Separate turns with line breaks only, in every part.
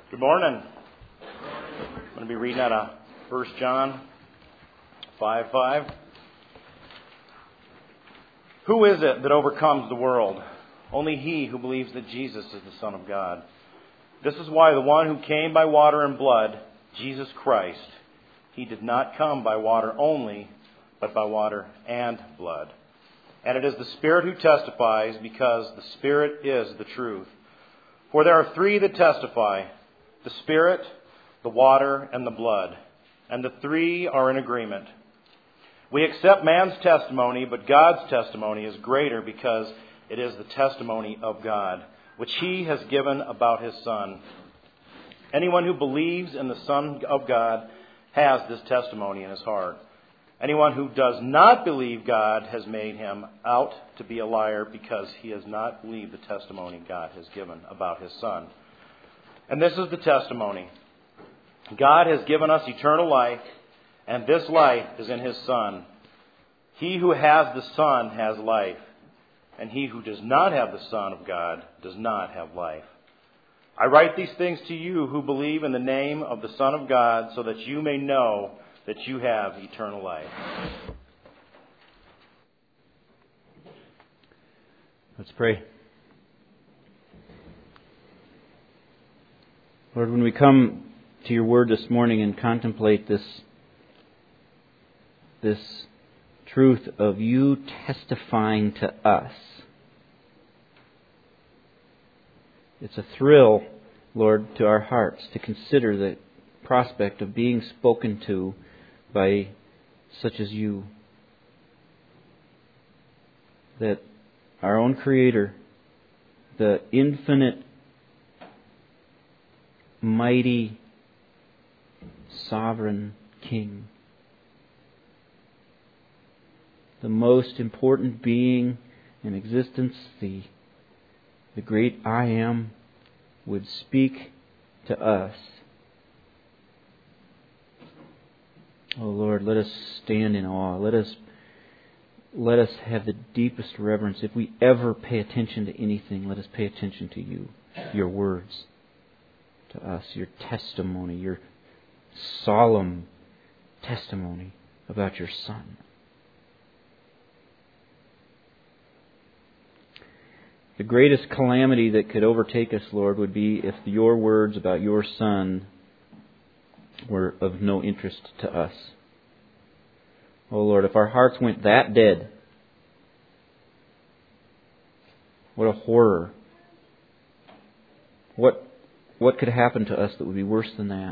Good morning. I'm going to be reading out of 1 John 5:5. Who is it that overcomes the world? Only he who believes that Jesus is the Son of God. This is why the one who came by water and blood, Jesus Christ, he did not come by water only, but by water and blood. And it is the Spirit who testifies, because the Spirit is the truth. For there are three that testify, the Spirit, the water, and the blood. And the three are in agreement. We accept man's testimony, but God's testimony is greater, because it is the testimony of God, which he has given about his Son. Anyone who believes in the Son of God has this testimony in his heart. Anyone who does not believe God has made him out to be a liar, because he has not believed the testimony God has given about his Son. And this is the testimony. God has given us eternal life, and this life is in his Son. He who has the Son has life, and he who does not have the Son of God does not have life. I write these things to you who believe in the name of the Son of God, so that you may know that you have eternal life.
Let's pray. Lord, when we come to your word this morning and contemplate this truth of you testifying to us, it's a thrill, Lord, to our hearts to consider the prospect of being spoken to by such as you. That our own Creator, the infinite, mighty, sovereign King, the most important being in existence, the great I Am, would speak to us. Oh Lord, let us stand in awe. Let us have the deepest reverence. If we ever pay attention to anything, let us pay attention to you, your words to us, your testimony, your solemn testimony about your Son. The greatest calamity that could overtake us, Lord, would be if your words about your Son were of no interest to us. Oh Lord, if our hearts went that dead, what a horror. What could happen to us that would be worse than that?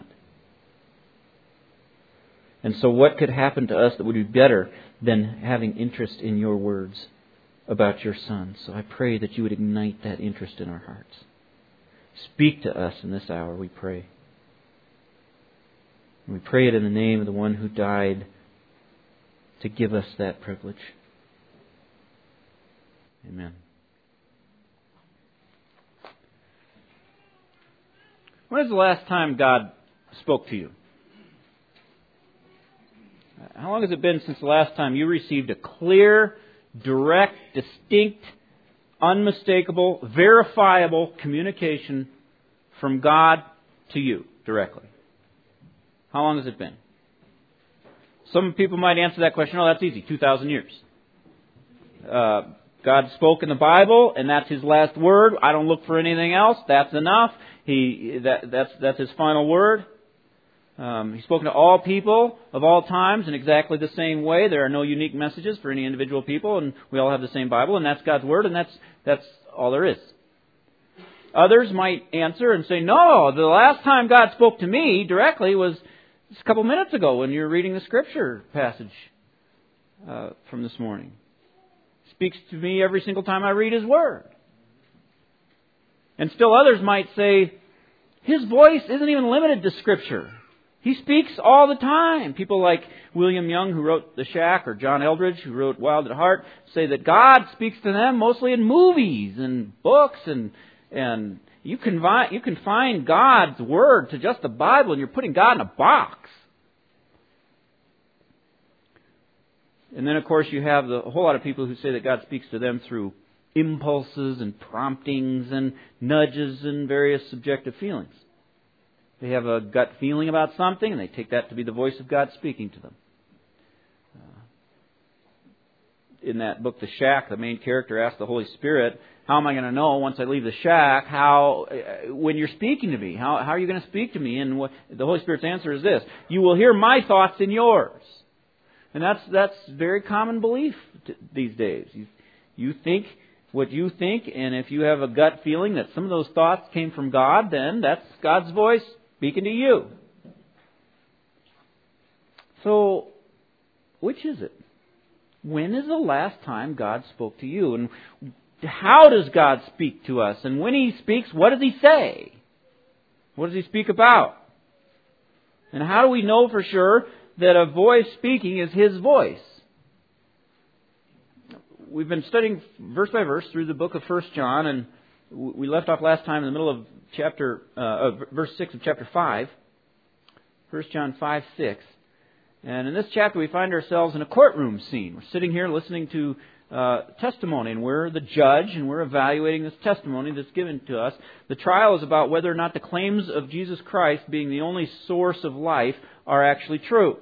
And so what could happen to us that would be better than having interest in your words about your Son? So I pray that you would ignite that interest in our hearts. Speak to us in this hour, we pray. And we pray it in the name of the one who died to give us that privilege. Amen. When is the last time God spoke to you? How long has it been since the last time you received a clear, direct, distinct, unmistakable, verifiable communication from God to you directly? How long has it been? Some people might answer that question, oh, that's easy, 2,000 years. God spoke in the Bible, and that's His last word. I don't look for anything else. That's enough. That's His final word. He's spoken to all people of all times in exactly the same way. There are no unique messages for any individual people, and we all have the same Bible, and that's God's word, and that's all there is. Others might answer and say, no, the last time God spoke to me directly was just a couple minutes ago when you were reading the Scripture passage from this morning. He speaks to me every single time I read His Word. And still others might say, His voice isn't even limited to Scripture. He speaks all the time. People like William Young, who wrote The Shack, or John Eldredge, who wrote Wild at Heart, say that God speaks to them mostly in movies and books, and you can find God's Word to just the Bible, and you're putting God in a box. And then, of course, you have a whole lot of people who say that God speaks to them through impulses and promptings and nudges and various subjective feelings. They have a gut feeling about something, and they take that to be the voice of God speaking to them. In that book, The Shack, the main character asks the Holy Spirit, how am I going to know once I leave the shack when you're speaking to me? How are you going to speak to me? And the Holy Spirit's answer is this: you will hear my thoughts in yours. And that's very common belief these days. You think what you think, and if you have a gut feeling that some of those thoughts came from God, then that's God's voice speaking to you. So, which is it? When is the last time God spoke to you? And how does God speak to us? And when He speaks, what does He say? What does He speak about? And how do we know for sure that a voice speaking is His voice? We've been studying verse by verse through the book of 1 John, and we left off last time in the middle of verse 6 of chapter 5. 1 John 5:6. And in this chapter we find ourselves in a courtroom scene. We're sitting here listening to testimony, and we're the judge, and we're evaluating this testimony that's given to us. The trial is about whether or not the claims of Jesus Christ being the only source of life are actually true.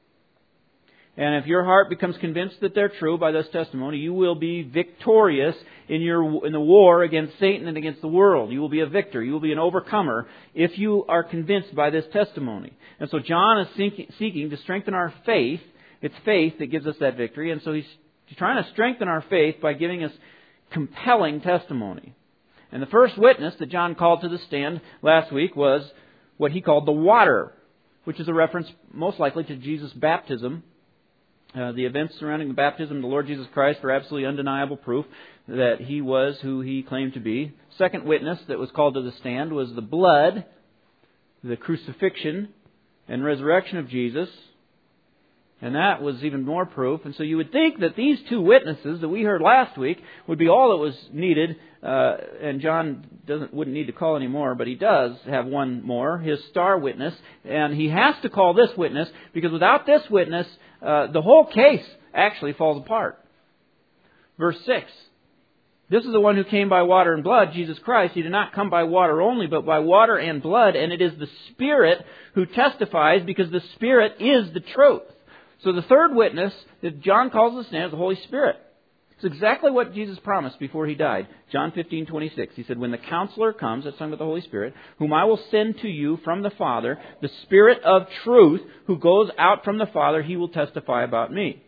And if your heart becomes convinced that they're true by this testimony, you will be victorious in the war against Satan and against the world. You will be a victor. You will be an overcomer if you are convinced by this testimony. And so John is seeking to strengthen our faith. It's faith that gives us that victory. And so he's trying to strengthen our faith by giving us compelling testimony. And the first witness that John called to the stand last week was what he called the water, which is a reference most likely to Jesus' baptism. The events surrounding the baptism of the Lord Jesus Christ are absolutely undeniable proof that He was who He claimed to be. Second witness that was called to the stand was the blood, the crucifixion and resurrection of Jesus. And that was even more proof. And so you would think that these two witnesses that we heard last week would be all that was needed. And John wouldn't need to call any more, but he does have one more, his star witness. And he has to call this witness because without this witness, the whole case actually falls apart. Verse 6. This is the one who came by water and blood, Jesus Christ. He did not come by water only, but by water and blood. And it is the Spirit who testifies, because the Spirit is the truth. So the third witness that John calls to stand is the Holy Spirit. It's exactly what Jesus promised before He died. John 15:26. He said, when the Counselor comes, that's talking about the Holy Spirit, whom I will send to you from the Father, the Spirit of truth, who goes out from the Father, He will testify about me.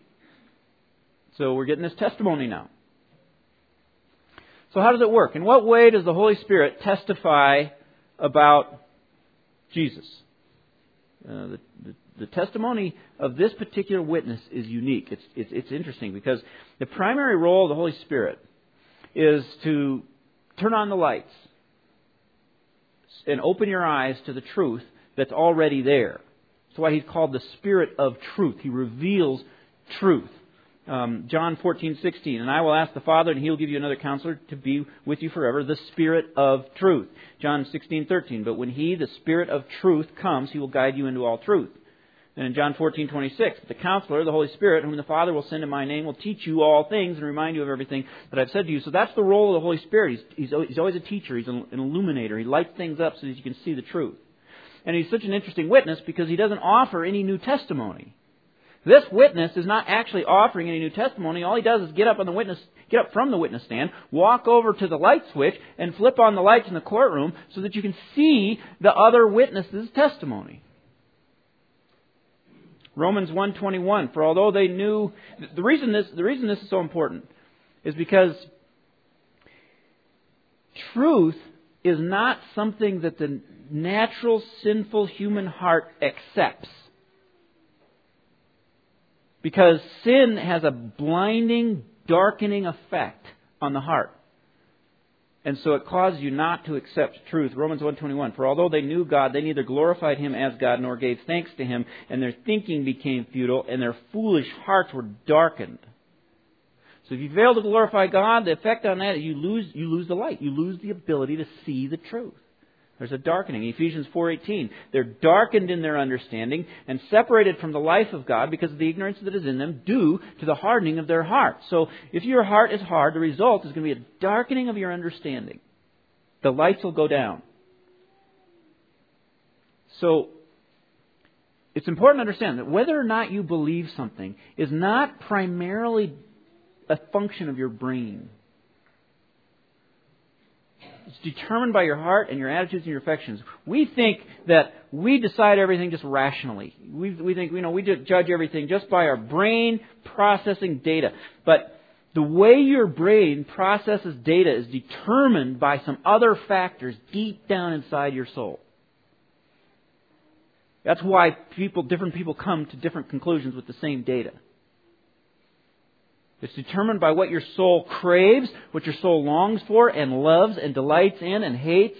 So we're getting this testimony now. So how does it work? In what way does the Holy Spirit testify about Jesus? The testimony of this particular witness is unique. It's interesting because the primary role of the Holy Spirit is to turn on the lights and open your eyes to the truth that's already there. That's why He's called the Spirit of truth. He reveals truth. John 14:16, and I will ask the Father, and He'll give you another Counselor to be with you forever, the Spirit of truth. John 16:13, but when He, the Spirit of truth, comes, He will guide you into all truth. And in John 14:26, the Counselor, the Holy Spirit, whom the Father will send in my name, will teach you all things and remind you of everything that I've said to you. So that's the role of the Holy Spirit. He's always a teacher. He's an illuminator. He lights things up so that you can see the truth. And He's such an interesting witness because He doesn't offer any new testimony. This witness is not actually offering any new testimony. All he does is get up from the witness stand, walk over to the light switch, and flip on the lights in the courtroom so that you can see the other witness's testimony. Romans 1:21. For although they knew, the reason this is so important is because truth is not something that the natural sinful human heart accepts. Because sin has a blinding, darkening effect on the heart. And so it causes you not to accept truth. Romans 1:21. For although they knew God, they neither glorified Him as God nor gave thanks to Him, and their thinking became futile, and their foolish hearts were darkened. So if you fail to glorify God, the effect on that is you lose the light. You lose the ability to see the truth. There's a darkening. Ephesians 4:18. They're darkened in their understanding and separated from the life of God because of the ignorance that is in them due to the hardening of their heart. So if your heart is hard, the result is going to be a darkening of your understanding. The lights will go down. So, it's important to understand that whether or not you believe something is not primarily a function of your brain. It's determined by your heart and your attitudes and your affections. We think that we decide everything just rationally. We think, we judge everything just by our brain processing data. But the way your brain processes data is determined by some other factors deep down inside your soul. That's why different people come to different conclusions with the same data. It's determined by what your soul craves, what your soul longs for and loves and delights in and hates.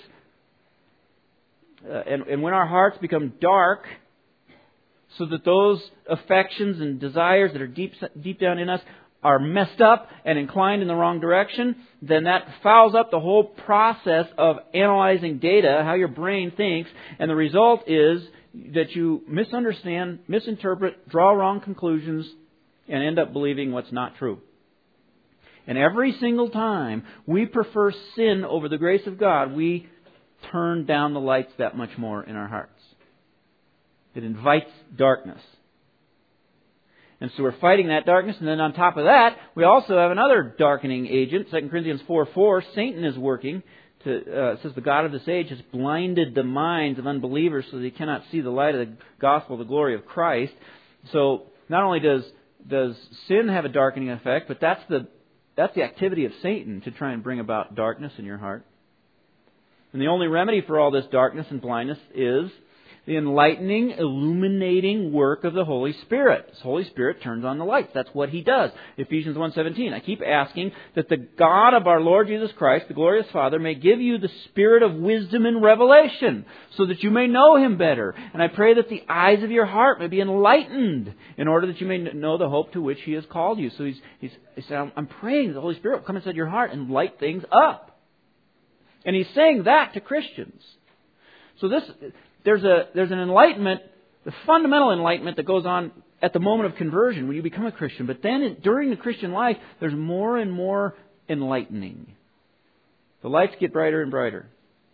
And when our hearts become dark, so that those affections and desires that are deep down in us are messed up and inclined in the wrong direction, then that fouls up the whole process of analyzing data, how your brain thinks, and the result is that you misunderstand, misinterpret, draw wrong conclusions, and end up believing what's not true. And every single time we prefer sin over the grace of God, we turn down the lights that much more in our hearts. It invites darkness. And so we're fighting that darkness, and then on top of that, we also have another darkening agent. 2 Corinthians 4:4, Satan is working. It says the God of this age has blinded the minds of unbelievers so they cannot see the light of the gospel, the glory of Christ. So not only does sin have a darkening effect, but that's the activity of Satan to try and bring about darkness in your heart. And the only remedy for all this darkness and blindness is the enlightening, illuminating work of the Holy Spirit. The Holy Spirit turns on the lights. That's what He does. Ephesians 1:17. I keep asking that the God of our Lord Jesus Christ, the glorious Father, may give you the spirit of wisdom and revelation so that you may know Him better. And I pray that the eyes of your heart may be enlightened in order that you may know the hope to which He has called you. So he said, I'm praying that the Holy Spirit will come inside your heart and light things up. And He's saying that to Christians. So there's an enlightenment, the fundamental enlightenment that goes on at the moment of conversion when you become a Christian. But then during the Christian life, there's more and more enlightening. The lights get brighter and brighter.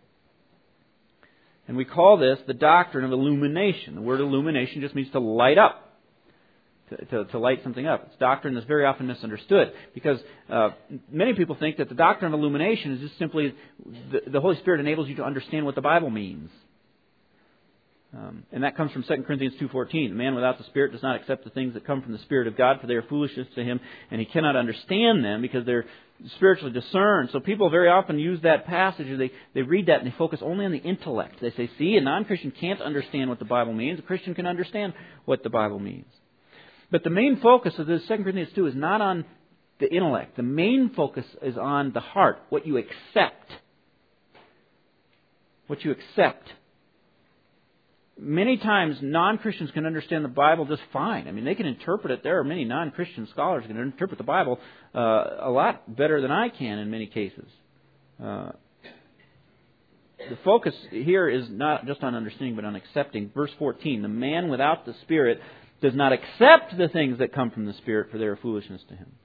And we call this the doctrine of illumination. The word illumination just means to light up. To light something up. It's a doctrine that's very often misunderstood because many people think that the doctrine of illumination is just simply the Holy Spirit enables you to understand what the Bible means. And that comes from 2 Corinthians 2:14. The man without the Spirit does not accept the things that come from the Spirit of God, for they are foolishness to him, and he cannot understand them because they're spiritually discerned. So people very often use that passage, or they read that and they focus only on the intellect. They say, see, a non-Christian can't understand what the Bible means. A Christian can understand what the Bible means. But the main focus of this 2 Corinthians 2 is not on the intellect. The main focus is on the heart, what you accept. What you accept. Many times non-Christians can understand the Bible just fine. I mean, they can interpret it. There are many non-Christian scholars who can interpret the Bible a lot better than I can in many cases. The focus here is not just on understanding, but on accepting. Verse 14, the man without the Spirit does not accept the things that come from the Spirit, for they are foolishness to him.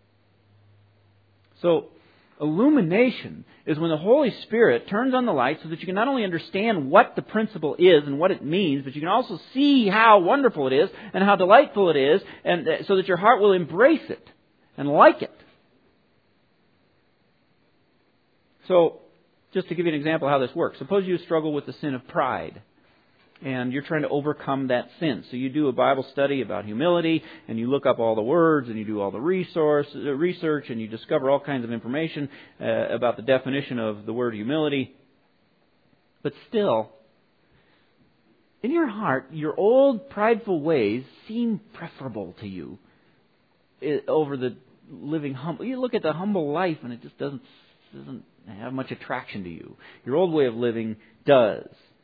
So, illumination is when the Holy Spirit turns on the light so that you can not only understand what the principle is and what it means, but you can also see how wonderful it is and how delightful it is, and so that your heart will embrace it and like it. So, just to give you an example of how this works, suppose you struggle with the sin of pride. And you're trying to overcome that sin. So you do a Bible study about humility, and you look up all the words, and you do all the research, and you discover all kinds of information about the definition of the word humility. But still, in your heart, your old prideful ways seem preferable to you over the living humble. You look at the humble life, and it just doesn't have much attraction to you. Your old way of living does.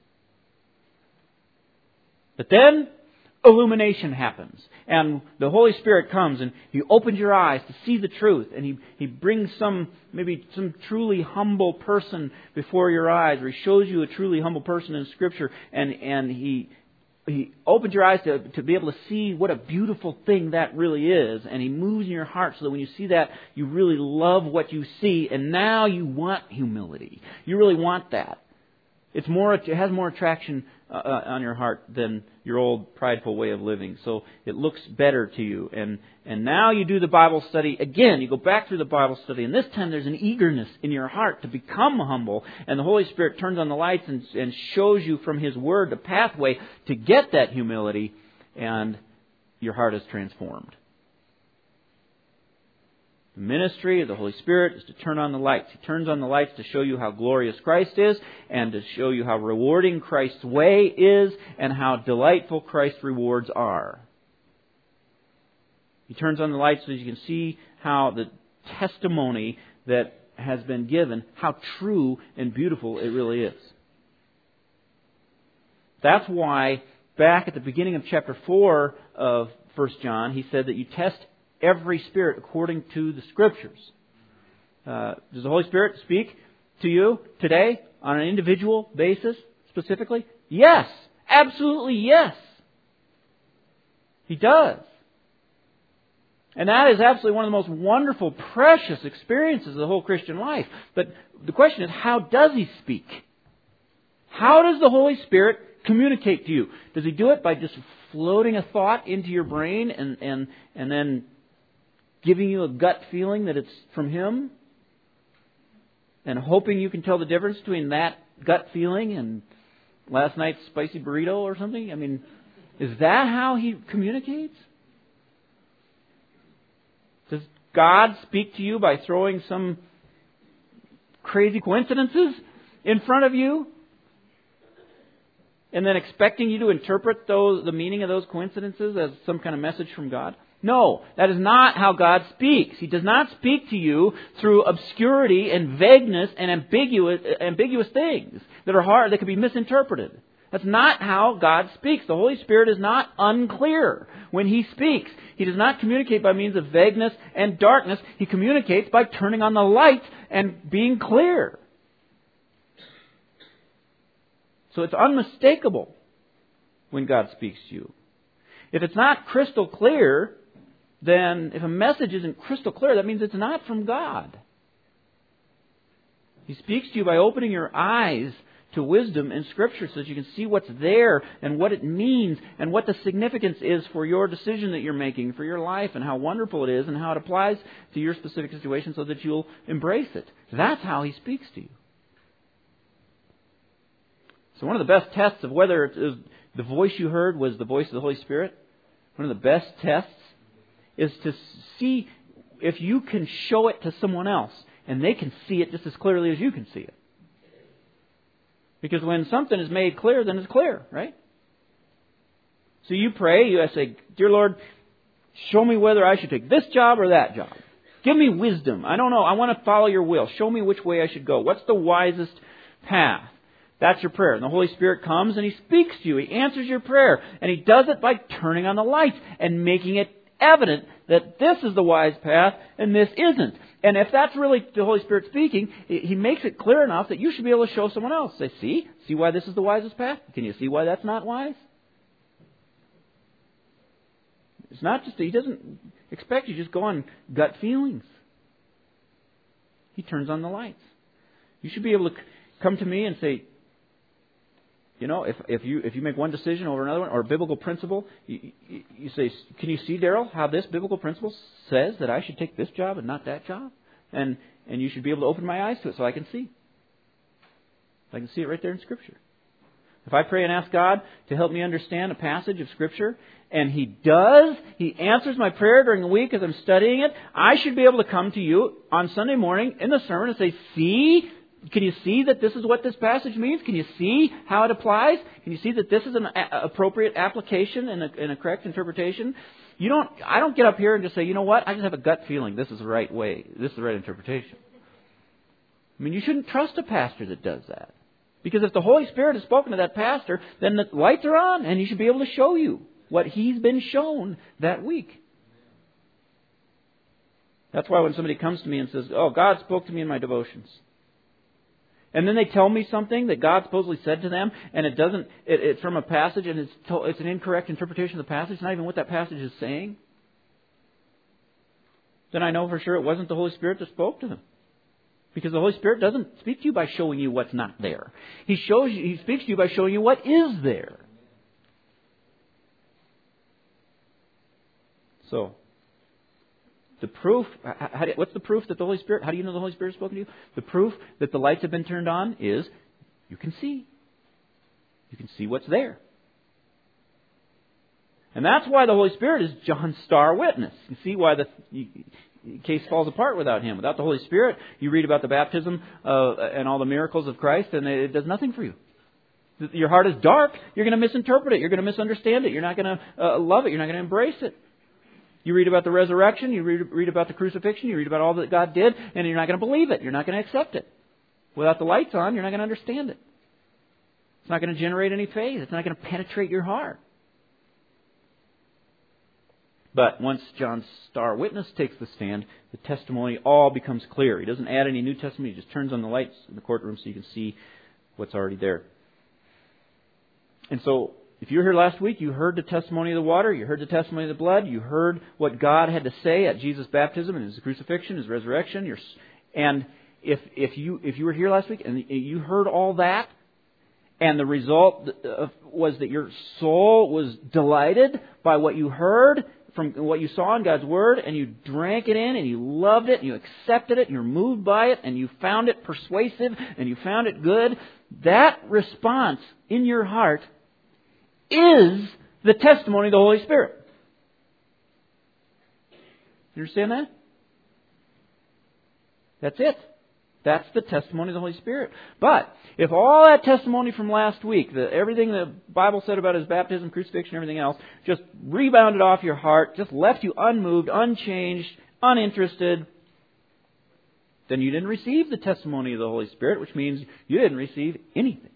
But then, illumination happens. And the Holy Spirit comes and He opens your eyes to see the truth. And He brings maybe some truly humble person before your eyes. Or He shows you a truly humble person in Scripture. And He opens your eyes to be able to see what a beautiful thing that really is. And He moves in your heart so that when you see that, you really love what you see. And now you want humility. You really want that. It has more attraction on your heart than your old prideful way of living. So it looks better to you. And now you do the Bible study again. You go back through the Bible study, and this time there's an eagerness in your heart to become humble. And the Holy Spirit turns on the lights and shows you from His Word the pathway to get that humility, and your heart is transformed. The ministry of the Holy Spirit is to turn on the lights. He turns on the lights to show you how glorious Christ is, and to show you how rewarding Christ's way is, and how delightful Christ's rewards are. He turns on the lights so you can see how the testimony that has been given, how true and beautiful it really is. That's why back at the beginning of chapter 4 of 1 John, he said that you test every spirit according to the Scriptures. Does the Holy Spirit speak to you today on an individual basis specifically? Yes. Absolutely yes. He does. And that is absolutely one of the most wonderful, precious experiences of the whole Christian life. But the question is, how does He speak? How does the Holy Spirit communicate to you? Does He do it by just floating a thought into your brain and then giving you a gut feeling that it's from Him? And hoping you can tell the difference between that gut feeling and last night's spicy burrito or something? I mean, is that how He communicates? Does God speak to you by throwing some crazy coincidences in front of you and then expecting you to interpret the meaning of those coincidences as some kind of message from God? No, that is not how God speaks. He does not speak to you through obscurity and vagueness and ambiguous things that are hard, that can be misinterpreted. That's not how God speaks. The Holy Spirit is not unclear when He speaks. He does not communicate by means of vagueness and darkness. He communicates by turning on the lights and being clear. So it's unmistakable when God speaks to you. If it's not crystal clear, then if a message isn't crystal clear, that means it's not from God. He speaks to you by opening your eyes to wisdom in Scripture so that you can see what's there and what it means and what the significance is for your decision that you're making, for your life, and how wonderful it is and how it applies to your specific situation so that you'll embrace it. That's how He speaks to you. So one of the best tests of whether it is the voice you heard was the voice of the Holy Spirit, one of the best tests is to see if you can show it to someone else and they can see it just as clearly as you can see it. Because when something is made clear, then it's clear, right? So you pray, you say, Dear Lord, show me whether I should take this job or that job. Give me wisdom. I don't know. I want to follow your will. Show me which way I should go. What's the wisest path? That's your prayer. And the Holy Spirit comes and He speaks to you. He answers your prayer. And He does it by turning on the lights and making it evident that this is the wise path and this isn't. And if that's really the Holy Spirit speaking, He makes it clear enough that you should be able to show someone else. Say, see why this is the wisest path? Can you see why that's not wise? It's not just, He doesn't expect you to just go on gut feelings. He turns on the lights. You should be able to come to me and say, you know, if you make one decision over another one, or a biblical principle, you say, can you see, Daryl, how this biblical principle says that I should take this job and not that job? And you should be able to open my eyes to it so I can see. I can see it right there in Scripture. If I pray and ask God to help me understand a passage of Scripture, and He does, He answers my prayer during the week as I'm studying it, I should be able to come to you on Sunday morning in the sermon and say, see, can you see that this is what this passage means? Can you see how it applies? Can you see that this is an appropriate application and a correct interpretation? I don't get up here and just say, you know what? I just have a gut feeling this is the right way. This is the right interpretation. I mean, you shouldn't trust a pastor that does that. Because if the Holy Spirit has spoken to that pastor, then the lights are on and He should be able to show you what he's been shown that week. That's why when somebody comes to me and says, oh, God spoke to me in my devotions, and then they tell me something that God supposedly said to them, and it's from a passage, and it's an incorrect interpretation of the passage, not even what that passage is saying, then I know for sure it wasn't the Holy Spirit that spoke to them. Because the Holy Spirit doesn't speak to you by showing you what's not there. He speaks to you by showing you what is there. So, the proof, what's the proof that the Holy Spirit, how do you know the Holy Spirit has spoken to you? The proof that the lights have been turned on is you can see. You can see what's there. And that's why the Holy Spirit is John's star witness. You see why the case falls apart without Him. Without the Holy Spirit, you read about the baptism and all the miracles of Christ, and it does nothing for you. Your heart is dark. You're going to misinterpret it. You're going to misunderstand it. You're not going to love it. You're not going to embrace it. You read about the resurrection. You read about the crucifixion. You read about all that God did, and you're not going to believe it. You're not going to accept it. Without the lights on, you're not going to understand it. It's not going to generate any faith. It's not going to penetrate your heart. But once John's star witness takes the stand, the testimony all becomes clear. He doesn't add any new testimony. He just turns on the lights in the courtroom so you can see what's already there. And so, if you were here last week, you heard the testimony of the water, you heard the testimony of the blood, you heard what God had to say at Jesus' baptism and His crucifixion, His resurrection. And if you were here last week and you heard all that, and the result was that your soul was delighted by what you heard from what you saw in God's Word, and you drank it in, and you loved it, and you accepted it, and you're moved by it, and you found it persuasive, and you found it good, that response in your heart is the testimony of the Holy Spirit. You understand that? That's it. That's the testimony of the Holy Spirit. But if all that testimony from last week, everything the Bible said about His baptism, crucifixion, everything else, just rebounded off your heart, just left you unmoved, unchanged, uninterested, then you didn't receive the testimony of the Holy Spirit, which means you didn't receive anything.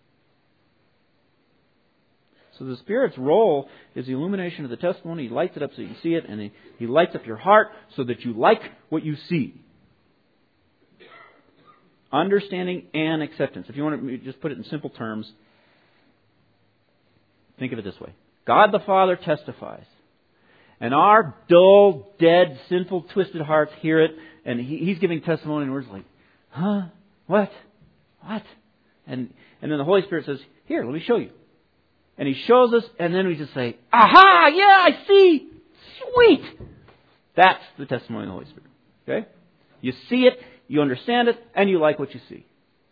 So the Spirit's role is the illumination of the testimony. He lights it up so you can see it, and He lights up your heart so that you like what you see. Understanding and acceptance. If you want to just put it in simple terms, think of it this way. God the Father testifies. And our dull, dead, sinful, twisted hearts hear it, and He's giving testimony, and we're just like, huh? What? And then the Holy Spirit says, here, let me show you. And He shows us, and then we just say, aha, yeah, I see. Sweet. That's the testimony of the Holy Spirit. Okay? You see it, you understand it, and you like what you see.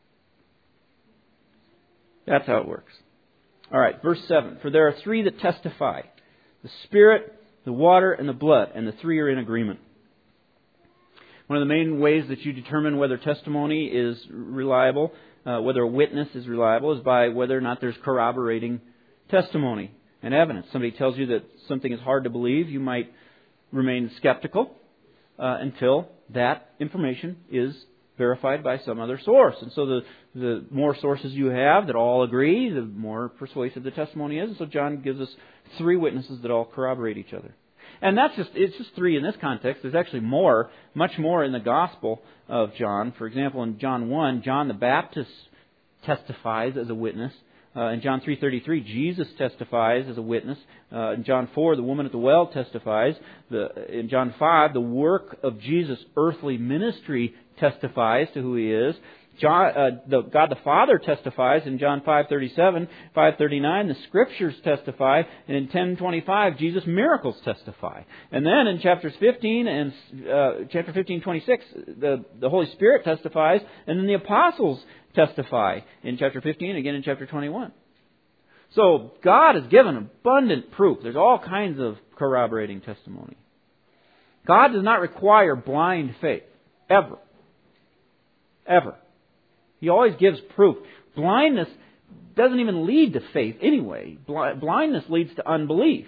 That's how it works. All right, verse 7. For there are three that testify. The Spirit, the water, and the blood. And the three are in agreement. One of the main ways that you determine whether testimony is reliable, whether a witness is reliable, is by whether or not there's corroborating testimony and evidence. Somebody tells you that something is hard to believe, you might remain skeptical until that information is verified by some other source. And so the more sources you have that all agree, the more persuasive the testimony is. And so John gives us three witnesses that all corroborate each other. And it's just three in this context. There's actually more, much more in the Gospel of John. For example, in John 1, John the Baptist testifies as a witness. In John 3:33, Jesus testifies as a witness. In John 4, the woman at the well testifies. In John 5, the work of Jesus' earthly ministry testifies to who He is. God the Father testifies in John 5:37, 5:39. The Scriptures testify, and in 10:25, Jesus' miracles testify. And then in chapters 15 and chapter 15:26, the Holy Spirit testifies, and then the apostles testify in chapter 15, again in chapter 21. So God has given abundant proof. There's all kinds of corroborating testimony. God does not require blind faith, ever. Ever. He always gives proof. Blindness doesn't even lead to faith anyway. Blindness leads to unbelief.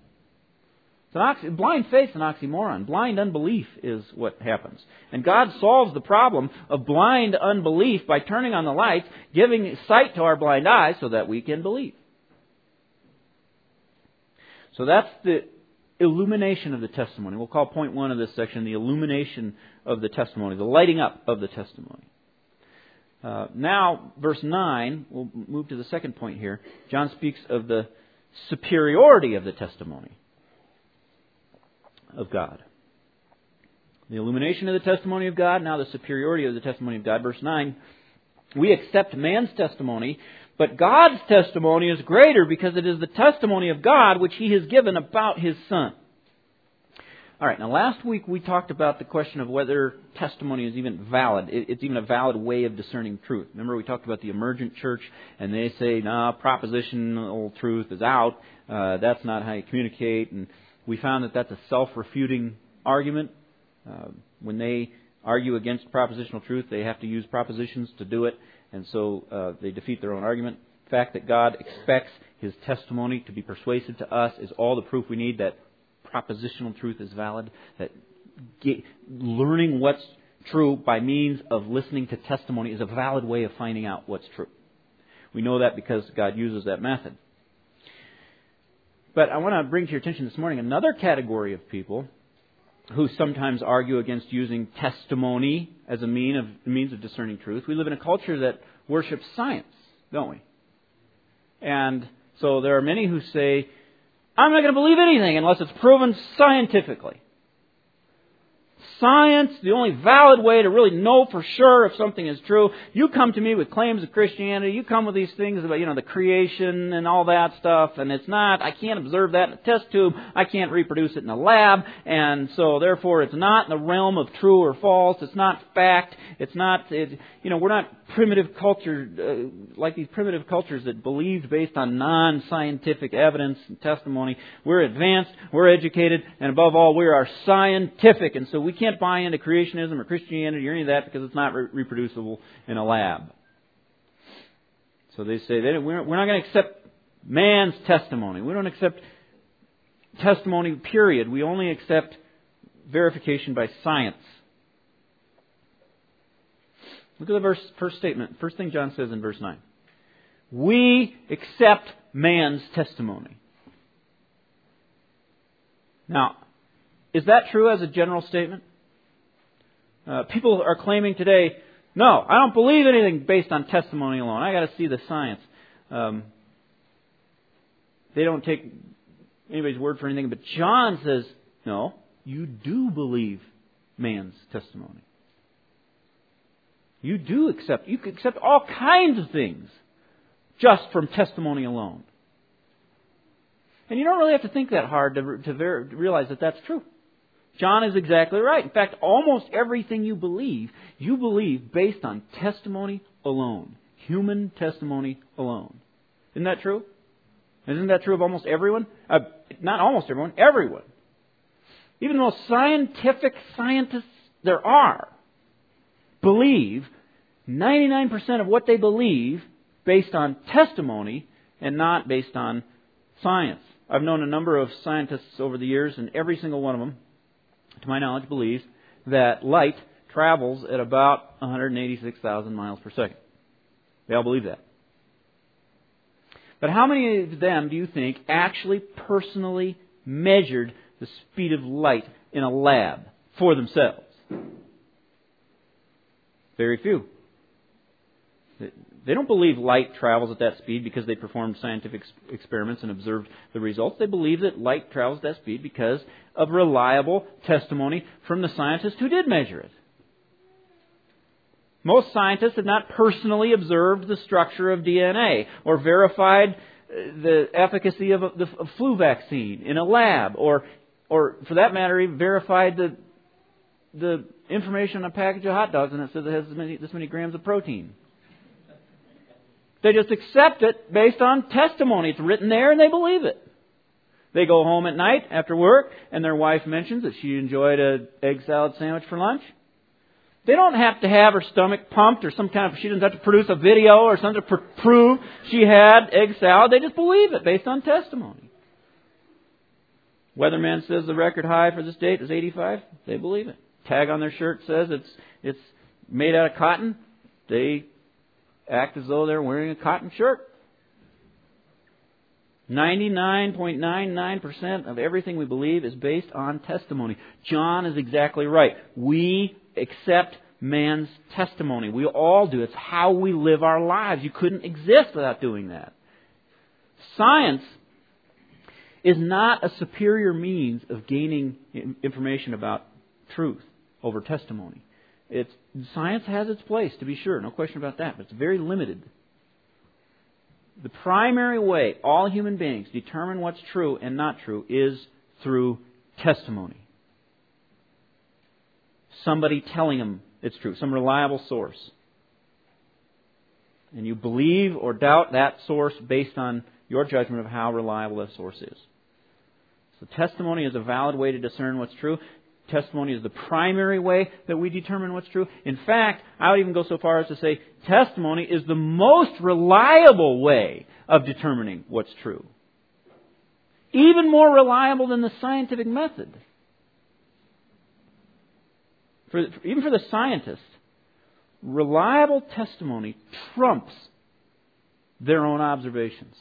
Blind faith is an oxymoron. Blind unbelief is what happens. And God solves the problem of blind unbelief by turning on the lights, giving sight to our blind eyes so that we can believe. So that's the illumination of the testimony. We'll call point 1 of this section the illumination of the testimony, the lighting up of the testimony. Now, verse 9, we'll move to the second point here. John speaks of the superiority of the testimony of God. The illumination of the testimony of God, now the superiority of the testimony of God. Verse 9, we accept man's testimony, but God's testimony is greater because it is the testimony of God which He has given about His Son. All right, now last week we talked about the question of whether testimony is even valid. It's even a valid way of discerning truth. Remember we talked about the emergent church, and they say, propositional truth is out. That's not how you communicate. And we found that that's a self-refuting argument. When they argue against propositional truth, they have to use propositions to do it, and so they defeat their own argument. The fact that God expects His testimony to be persuasive to us is all the proof we need that propositional truth is valid, that learning what's true by means of listening to testimony is a valid way of finding out what's true. We know that because God uses that method. But I want to bring to your attention this morning another category of people who sometimes argue against using testimony as a means of discerning truth. We live in a culture that worships science, don't we? And so there are many who say, I'm not going to believe anything unless it's proven scientifically. Science, the only valid way to really know for sure if something is true. You come to me with claims of Christianity, you come with these things about, the creation and all that stuff, and it's not, I can't observe that in a test tube, I can't reproduce it in a lab, and so therefore it's not in the realm of true or false, it's not fact, we're not primitive culture, like these primitive cultures that believed based on non-scientific evidence and testimony. We're advanced, we're educated, and above all, we are scientific, and so we can't buy into creationism or Christianity or any of that because it's not reproducible in a lab. So they say we're not going to accept man's testimony. We don't accept testimony, period. We only accept verification by science. Look at the first statement. First thing John says in verse 9. We accept man's testimony. Now, is that true as a general statement? People are claiming today, no, I don't believe anything based on testimony alone. I got to see the science. They don't take anybody's word for anything. But John says, no, you do believe man's testimony. You can accept all kinds of things just from testimony alone. And you don't really have to think that hard to realize that that's true. John is exactly right. In fact, almost everything you believe based on testimony alone. Human testimony alone. Isn't that true? Isn't that true of almost everyone? Not almost everyone, everyone. Even the most scientific scientists there are believe 99% of what they believe based on testimony and not based on science. I've known a number of scientists over the years, and every single one of them, to my knowledge, believes that light travels at about 186,000 miles per second. They all believe that. But how many of them do you think actually personally measured the speed of light in a lab for themselves? Very few. They don't believe light travels at that speed because they performed scientific experiments and observed the results. They believe that light travels at that speed because of reliable testimony from the scientists who did measure it. Most scientists have not personally observed the structure of DNA or verified the efficacy of the flu vaccine in a lab or for that matter, even verified the information on a package of hot dogs and it says it has this many grams of protein. They just accept it based on testimony. It's written there and they believe it. They go home at night after work and their wife mentions that she enjoyed an egg salad sandwich for lunch. They don't have to have her stomach pumped or she doesn't have to produce a video or something to prove she had egg salad. They just believe it based on testimony. Weatherman says the record high for this date is 85. They believe it. Tag on their shirt says it's made out of cotton. They act as though they're wearing a cotton shirt. 99.99% of everything we believe is based on testimony. John is exactly right. We accept man's testimony. We all do. It's how we live our lives. You couldn't exist without doing that. Science is not a superior means of gaining information about truth over testimony. Science has its place, to be sure, no question about that, but it's very limited. The primary way all human beings determine what's true and not true is through testimony. Somebody telling them it's true, some reliable source. And you believe or doubt that source based on your judgment of how reliable that source is. So testimony is a valid way to discern what's true. Testimony is the primary way that we determine what's true. In fact, I would even go so far as to say testimony is the most reliable way of determining what's true. Even more reliable than the scientific method. Even for the scientist, reliable testimony trumps their own observations.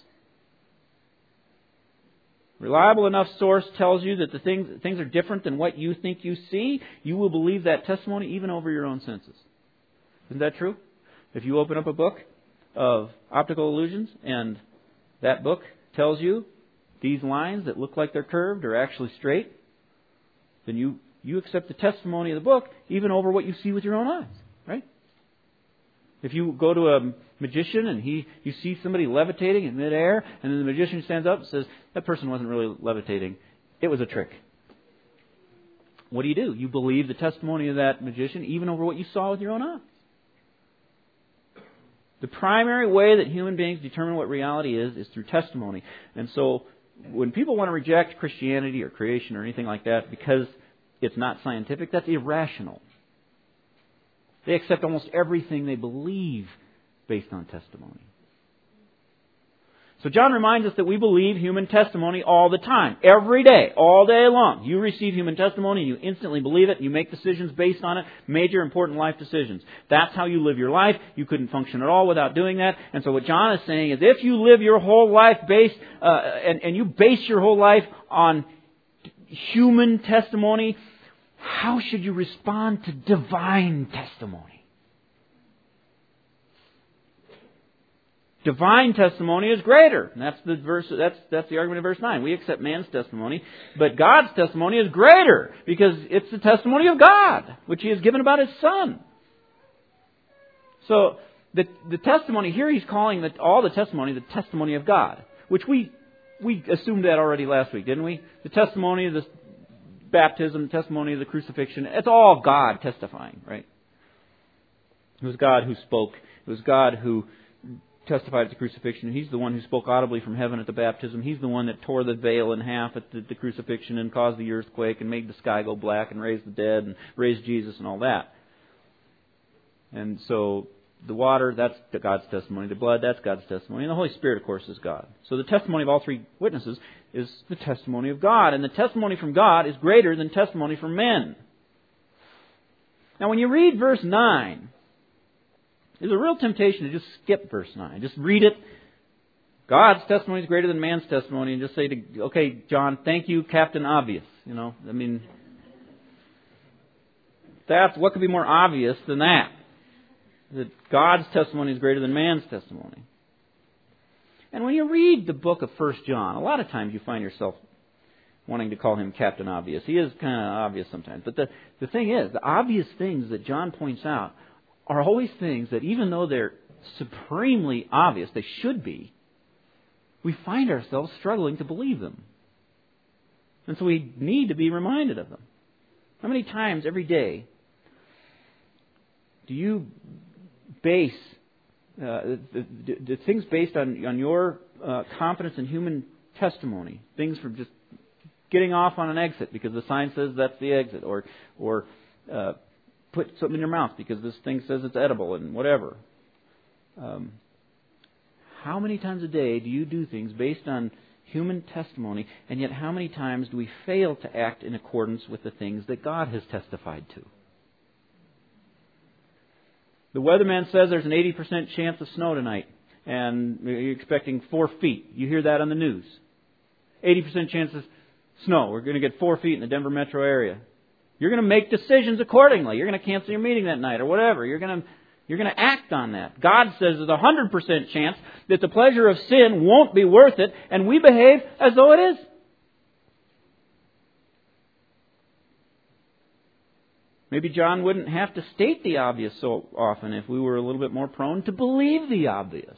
Reliable enough source tells you that the things are different than what you think you see. You will believe that testimony even over your own senses. Isn't that true? If you open up a book of optical illusions and that book tells you these lines that look like they're curved are actually straight, then you accept the testimony of the book even over what you see with your own eyes, right? If you go to a magician and you see somebody levitating in midair, and then the magician stands up and says, that person wasn't really levitating, it was a trick. What do? You believe the testimony of that magician even over what you saw with your own eyes. The primary way that human beings determine what reality is through testimony. And so when people want to reject Christianity or creation or anything like that because it's not scientific, that's irrational. They accept almost everything they believe based on testimony. So John reminds us that we believe human testimony all the time, every day, all day long. You receive human testimony, you instantly believe it, you make decisions based on it, major important life decisions. That's how you live your life. You couldn't function at all without doing that. And so what John is saying is if you live your whole life based, and you base your whole life on human testimony, how should you respond to divine testimony? Divine testimony is greater. And that's the verse. That's the argument of verse 9. We accept man's testimony, but God's testimony is greater because it's the testimony of God, which He has given about His Son. So the testimony here, he's calling all the testimony the testimony of God, which we assumed that already last week, didn't we? The testimony of the baptism, testimony of the crucifixion, it's all God testifying, right? It was God who spoke. It was God who testified at the crucifixion. He's the one who spoke audibly from heaven at the baptism. He's the one that tore the veil in half at the crucifixion and caused the earthquake and made the sky go black and raised the dead and raised Jesus and all that. And so the water, that's God's testimony. The blood, that's God's testimony. And the Holy Spirit, of course, is God. So the testimony of all three witnesses is the testimony of God. And the testimony from God is greater than testimony from men. Now, when you read verse 9, there's a real temptation to just skip verse 9. Just read it. God's testimony is greater than man's testimony. And just say, okay, John, thank you, Captain Obvious. What could be more obvious than that? That God's testimony is greater than man's testimony. And when you read the book of 1 John, a lot of times you find yourself wanting to call him Captain Obvious. He is kind of obvious sometimes. But the thing is, the obvious things that John points out are always things that even though they're supremely obvious, they should be, we find ourselves struggling to believe them. And so we need to be reminded of them. How many times every day do you base the things based on your confidence in human testimony, things from just getting off on an exit because the sign says that's the exit, or put something in your mouth because this thing says it's edible and whatever. How many times a day do you do things based on human testimony, and yet how many times do we fail to act in accordance with the things that God has testified to? The weatherman says there's an 80% chance of snow tonight, and you're expecting 4 feet. You hear that on the news. 80% chance of snow. We're going to get 4 feet in the Denver metro area. You're going to make decisions accordingly. You're going to cancel your meeting that night or whatever. You're going to act on that. God says there's a 100% chance that the pleasure of sin won't be worth it, and we behave as though it is. Maybe John wouldn't have to state the obvious so often if we were a little bit more prone to believe the obvious.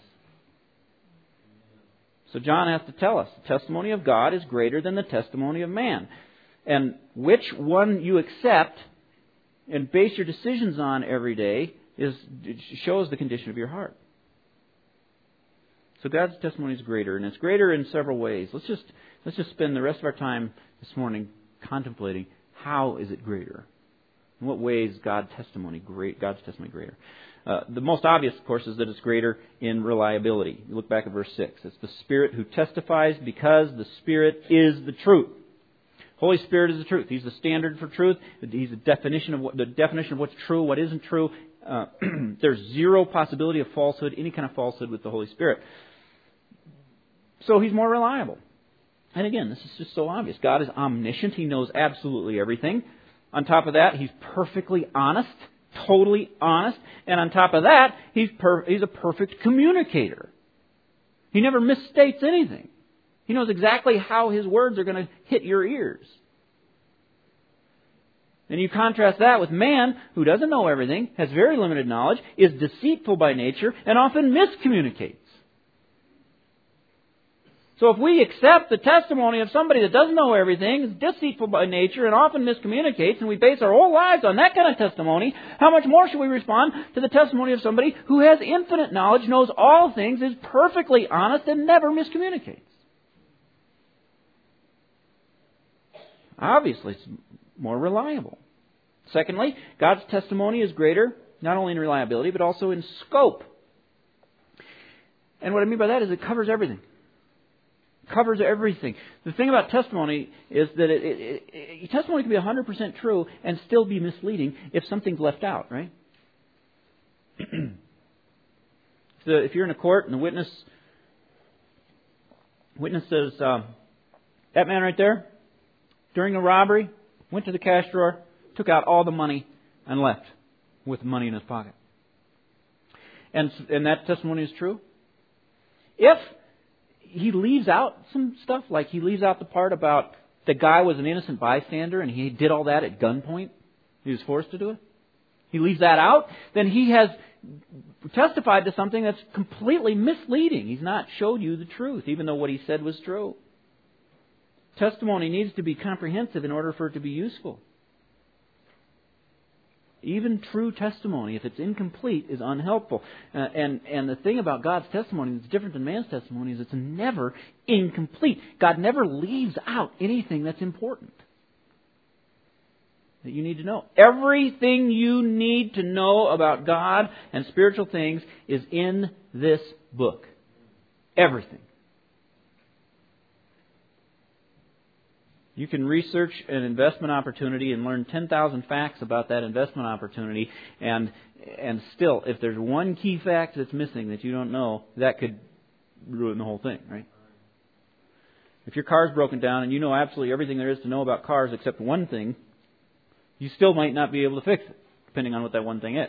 So John has to tell us the testimony of God is greater than the testimony of man. And which one you accept and base your decisions on every day shows the condition of your heart. So God's testimony is greater, and it's greater in several ways. Let's just spend the rest of our time this morning contemplating how is it greater. In what ways is God's testimony greater? The most obvious, of course, is that it's greater in reliability. You look back at verse 6. It's the Spirit who testifies because the Spirit is the truth. Holy Spirit is the truth. He's the standard for truth. He's the definition of what's true, what isn't true. There's zero possibility of falsehood, any kind of falsehood with the Holy Spirit. So He's more reliable. And again, this is just so obvious. God is omniscient. He knows absolutely everything. On top of that, He's perfectly honest, totally honest. And on top of that, He's a perfect communicator. He never misstates anything. He knows exactly how His words are going to hit your ears. And you contrast that with man, who doesn't know everything, has very limited knowledge, is deceitful by nature, and often miscommunicates. So if we accept the testimony of somebody that doesn't know everything, is deceitful by nature, and often miscommunicates, and we base our whole lives on that kind of testimony, how much more should we respond to the testimony of somebody who has infinite knowledge, knows all things, is perfectly honest, and never miscommunicates? Obviously, it's more reliable. Secondly, God's testimony is greater, not only in reliability, but also in scope. And what I mean by that is it covers everything. It covers everything. The thing about testimony is that testimony can be 100% true and still be misleading if something's left out, right? So if you're in a court and the witness says, that man right there, during a robbery, went to the cash drawer, took out all the money, and left with the money in his pocket. And that testimony is true. If he leaves out some stuff, like he leaves out the part about the guy was an innocent bystander and he did all that at gunpoint, he was forced to do it, he leaves that out, then he has testified to something that's completely misleading. He's not showed you the truth, even though what he said was true. Testimony needs to be comprehensive in order for it to be useful. Even true testimony, if it's incomplete, is unhelpful. And the thing about God's testimony that's different than man's testimony is it's never incomplete. God never leaves out anything that's important that you need to know. Everything you need to know about God and spiritual things is in this book. Everything. You can research an investment opportunity and learn 10,000 facts about that investment opportunity, and still, if there's one key fact that's missing that you don't know, that could ruin the whole thing, right? If your car's broken down and you know absolutely everything there is to know about cars except one thing, you still might not be able to fix it, depending on what that one thing is.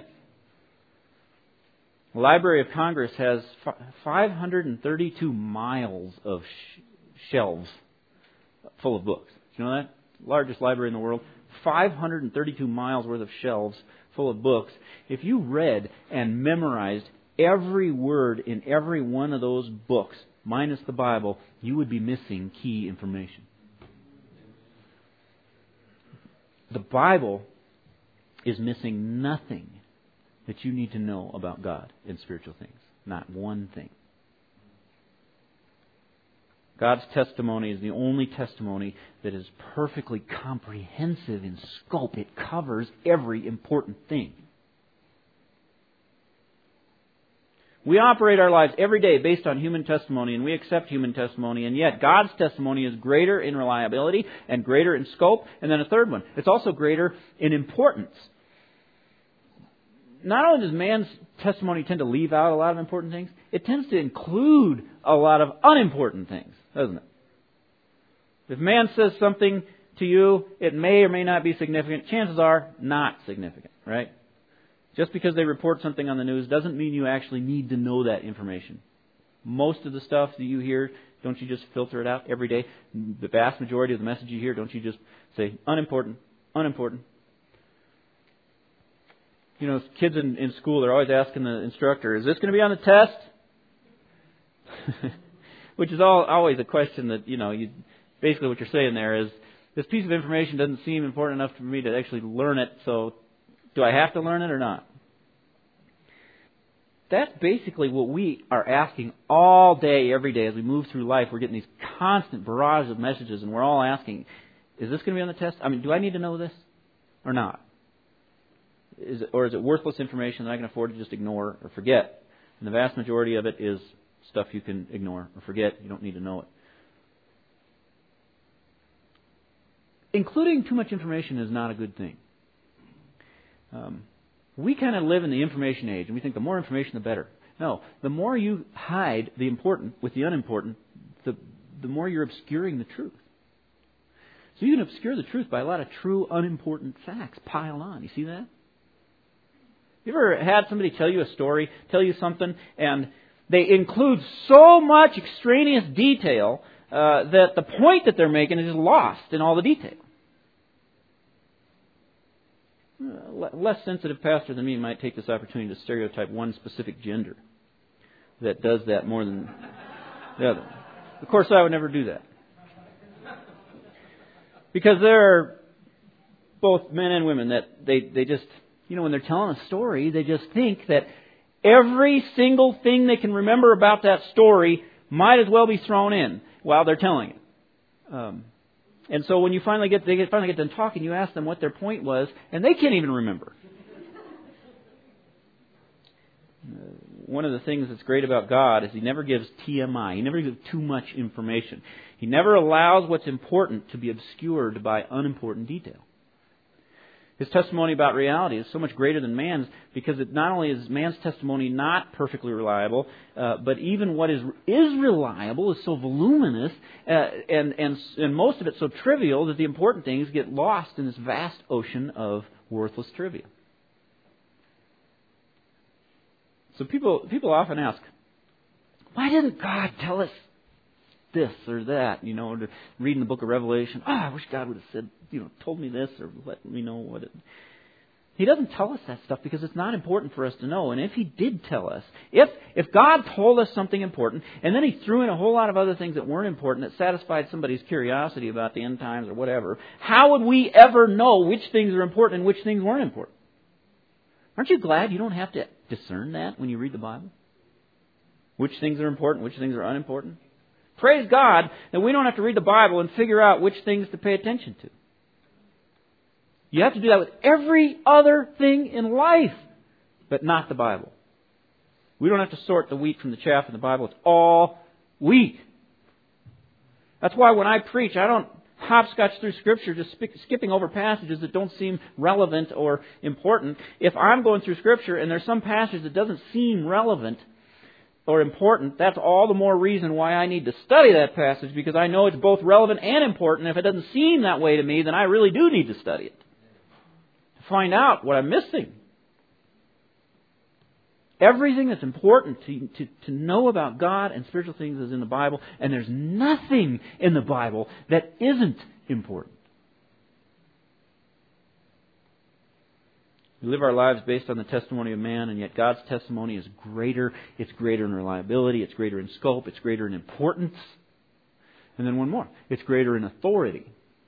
The Library of Congress has 532 miles of shelves full of books. Do you know that? Largest library in the world. 532 miles worth of shelves full of books. If you read and memorized every word in every one of those books, minus the Bible, you would be missing key information. The Bible is missing nothing that you need to know about God and spiritual things. Not one thing. God's testimony is the only testimony that is perfectly comprehensive in scope. It covers every important thing. We operate our lives every day based on human testimony, and we accept human testimony, and yet God's testimony is greater in reliability and greater in scope. And then a third one, it's also greater in importance. Not only does man's testimony tend to leave out a lot of important things, it tends to include a lot of unimportant things, doesn't it? If man says something to you, it may or may not be significant. Chances are not significant, right? Just because they report something on the news doesn't mean you actually need to know that information. Most of the stuff that you hear, don't you just filter it out every day? The vast majority of the message you hear, don't you just say, unimportant, unimportant? You know, kids in school, they're always asking the instructor, is this going to be on the test? Which is always a question that, basically what you're saying there is, this piece of information doesn't seem important enough for me to actually learn it, so do I have to learn it or not? That's basically what we are asking all day, every day as we move through life. We're getting these constant barrage of messages, and we're all asking, is this going to be on the test? I mean, do I need to know this or not? Or is it worthless information that I can afford to just ignore or forget? And the vast majority of it is stuff you can ignore or forget. You don't need to know it. Including too much information is not a good thing. We kind of live in the information age, and we think the more information, the better. No, the more you hide the important with the unimportant, the more you're obscuring the truth. So you can obscure the truth by a lot of true, unimportant facts piled on. You see that? You ever had somebody tell you a story, tell you something, and they include so much extraneous detail that the point that they're making is lost in all the detail? A less sensitive pastor than me might take this opportunity to stereotype one specific gender that does that more than the other. Of course, I would never do that. Because there are both men and women that they just, when they're telling a story, they just think that every single thing they can remember about that story might as well be thrown in while they're telling it. And so when they finally get done talking, you ask them what their point was, and they can't even remember. One of the things that's great about God is He never gives TMI. He never gives too much information. He never allows what's important to be obscured by unimportant detail. His testimony about reality is so much greater than man's because it not only is man's testimony not perfectly reliable, but even what is reliable is so voluminous and most of it so trivial that the important things get lost in this vast ocean of worthless trivia. So people often ask, why didn't God tell us this or that? Reading the book of Revelation, I wish God would have said, told me this or let me know what it... He doesn't tell us that stuff because it's not important for us to know. And if He did tell us, if God told us something important and then He threw in a whole lot of other things that weren't important that satisfied somebody's curiosity about the end times or whatever, how would we ever know which things are important and which things weren't important? Aren't you glad you don't have to discern that when you read the Bible? Which things are important, which things are unimportant? Praise God that we don't have to read the Bible and figure out which things to pay attention to. You have to do that with every other thing in life, but not the Bible. We don't have to sort the wheat from the chaff in the Bible. It's all wheat. That's why when I preach, I don't hopscotch through Scripture, just skipping over passages that don't seem relevant or important. If I'm going through Scripture and there's some passage that doesn't seem relevant or important, that's all the more reason why I need to study that passage, because I know it's both relevant and important. If it doesn't seem that way to me, then I really do need to study it to find out what I'm missing. Everything that's important to know about God and spiritual things is in the Bible, and there's nothing in the Bible that isn't important. We live our lives based on the testimony of man, and yet God's testimony is greater. It's greater in reliability. It's greater in scope. It's greater in importance. And then one more. It's greater in authority.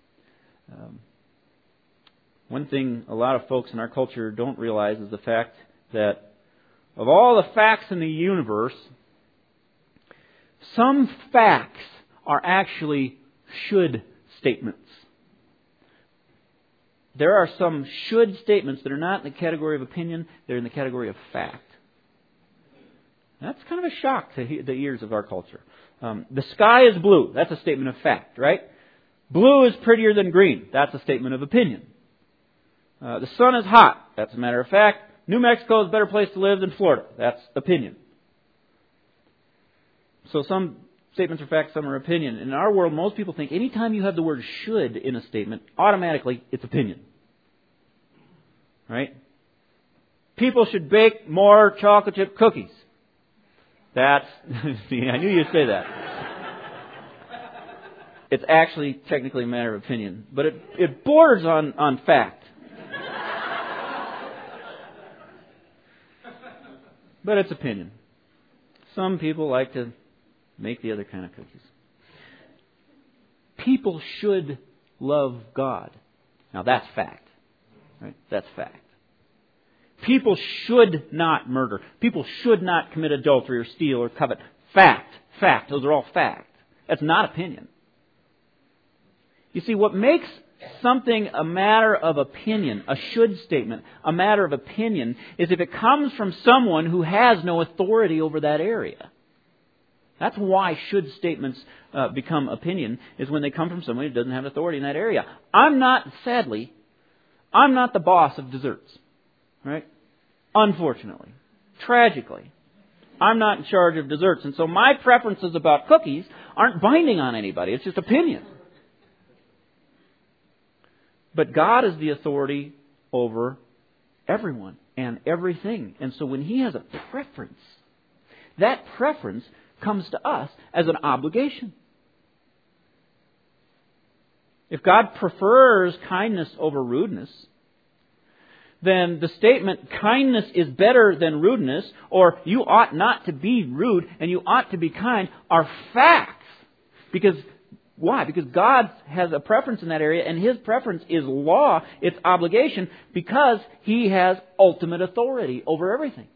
One thing a lot of folks in our culture don't realize is the fact that of all the facts in the universe, some facts are actually should statements. There are some should statements that are not in the category of opinion, they're in the category of fact. That's kind of a shock to the ears of our culture. The sky is blue. That's a statement of fact, right? Blue is prettier than green. That's a statement of opinion. The sun is hot. That's a matter of fact. New Mexico is a better place to live than Florida. That's opinion. So some statements are fact, some are opinion. In our world, most people think anytime you have the word should in a statement, automatically it's opinion. Right? People should bake more chocolate chip cookies. That's... See, I knew you'd say that. It's actually technically a matter of opinion. But it borders on fact. But it's opinion. Some people like to make the other kind of cookies. People should love God. Now that's fact. Right? That's fact. People should not murder. People should not commit adultery or steal or covet. Fact. Fact. Those are all fact. That's not opinion. You see, what makes something a matter of opinion, a should statement, a matter of opinion, is if it comes from someone who has no authority over that area. That's why should statements become opinion, is when they come from someone who doesn't have authority in that area. I'm not the boss of desserts. Right? Unfortunately. Tragically. I'm not in charge of desserts. And so my preferences about cookies aren't binding on anybody. It's just opinion. But God is the authority over everyone and everything. And so when He has a preference, that preference comes to us as an obligation. If God prefers kindness over rudeness, then the statement, kindness is better than rudeness, or you ought not to be rude and you ought to be kind, are facts. Because, why? Because God has a preference in that area, and His preference is law, it's obligation, because He has ultimate authority over everything.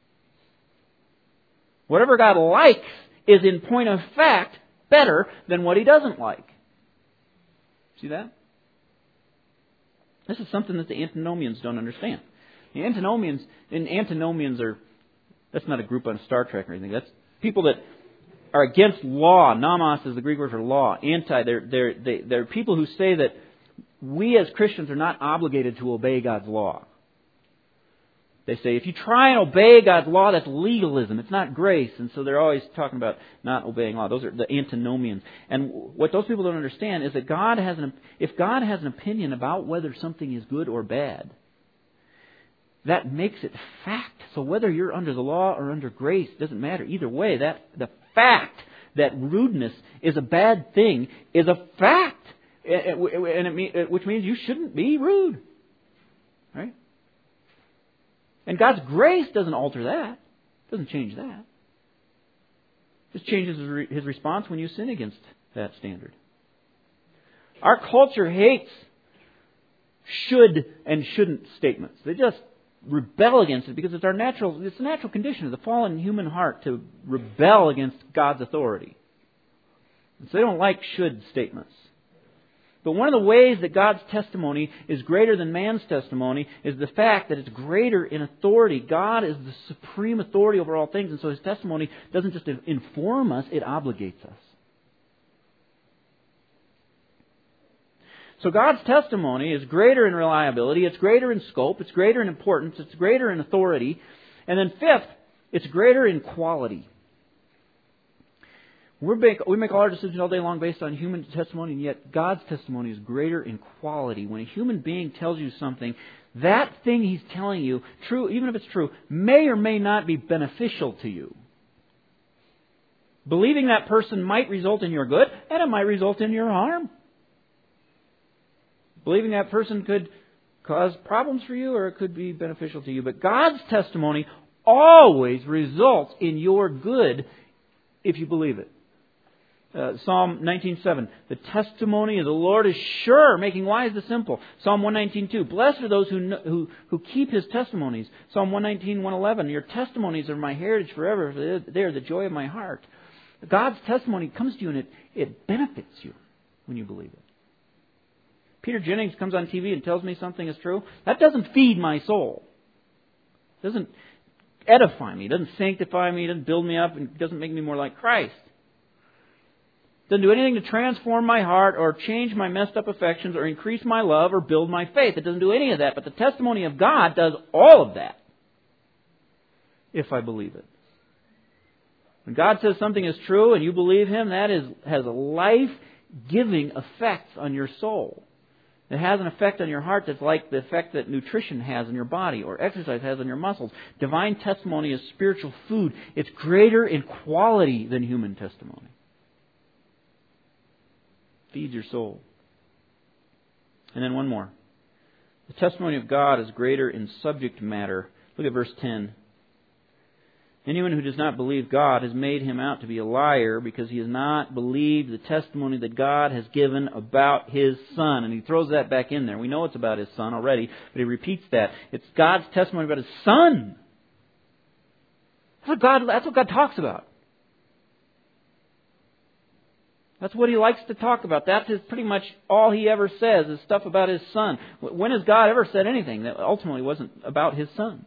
Whatever God likes is, in point of fact, better than what He doesn't like. See that? This is something that the antinomians don't understand. The antinomians are, that's not a group on Star Trek or anything. That's people that are against law. Nomos is the Greek word for law. They're people who say that we as Christians are not obligated to obey God's law. They say if you try and obey God's law, that's legalism. It's not grace. And so they're always talking about not obeying law. Those are the antinomians. And what those people don't understand is that if God has an opinion about whether something is good or bad, that makes it fact. So whether you're under the law or under grace, doesn't matter. Either way, the fact that rudeness is a bad thing is a fact. Which means you shouldn't be rude. Right? And God's grace doesn't alter that. Doesn't change that. It just changes His response when you sin against that standard. Our culture hates should and shouldn't statements. They just rebel against it because it's the natural condition of the fallen human heart to rebel against God's authority. And so they don't like should statements. But one of the ways that God's testimony is greater than man's testimony is the fact that it's greater in authority. God is the supreme authority over all things, and so His testimony doesn't just inform us, it obligates us. So God's testimony is greater in reliability, it's greater in scope, it's greater in importance, it's greater in authority. And then fifth, it's greater in quality. We make all our decisions all day long based on human testimony, and yet God's testimony is greater in quality. When a human being tells you something, that thing he's telling you, true, even if it's true, may or may not be beneficial to you. Believing that person might result in your good, and it might result in your harm. Believing that person could cause problems for you, or it could be beneficial to you. But God's testimony always results in your good if you believe it. Psalm 19:7, the testimony of the Lord is sure, making wise the simple. Psalm 119:2, blessed are those who keep His testimonies. Psalm 119:111, your testimonies are my heritage forever. They are the joy of my heart. God's testimony comes to you and it benefits you when you believe it. Peter Jennings comes on TV and tells me something is true. That doesn't feed my soul. It doesn't edify me. It doesn't sanctify me. It doesn't build me up. It doesn't make me more like Christ. Doesn't do anything to transform my heart or change my messed up affections or increase my love or build my faith. It doesn't do any of that. But the testimony of God does all of that if I believe it. When God says something is true and you believe Him, that has a life-giving effect on your soul. It has an effect on your heart that's like the effect that nutrition has on your body or exercise has on your muscles. Divine testimony is spiritual food. It's greater in quality than human testimony. Feeds your soul. And then one more. The testimony of God is greater in subject matter. Look at verse 10. Anyone who does not believe God has made him out to be a liar because he has not believed the testimony that God has given about His Son. And he throws that back in there. We know it's about His Son already, but he repeats that. It's God's testimony about His Son. That's what God talks about. That's what He likes to talk about. That's pretty much all He ever says is stuff about His Son. When has God ever said anything that ultimately wasn't about His Son?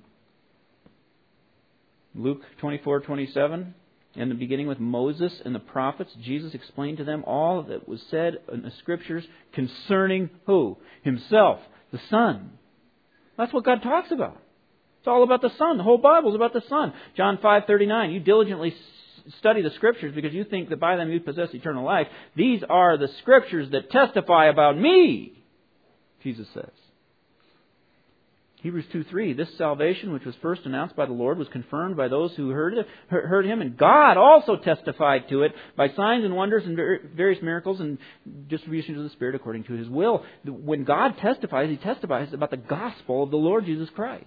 Luke 24:27, in the beginning with Moses and the prophets, Jesus explained to them all that was said in the Scriptures concerning who? Himself, the Son. That's what God talks about. It's all about the Son. The whole Bible is about the Son. John 5:39, you diligently study the Scriptures because you think that by them you possess eternal life. These are the Scriptures that testify about me, Jesus says. Hebrews 2:3, this salvation which was first announced by the Lord was confirmed by those who heard Him, and God also testified to it by signs and wonders and various miracles and distributions of the Spirit according to His will. When God testifies, He testifies about the gospel of the Lord Jesus Christ.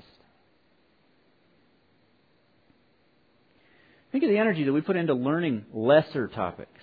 Think of the energy that we put into learning lesser topics.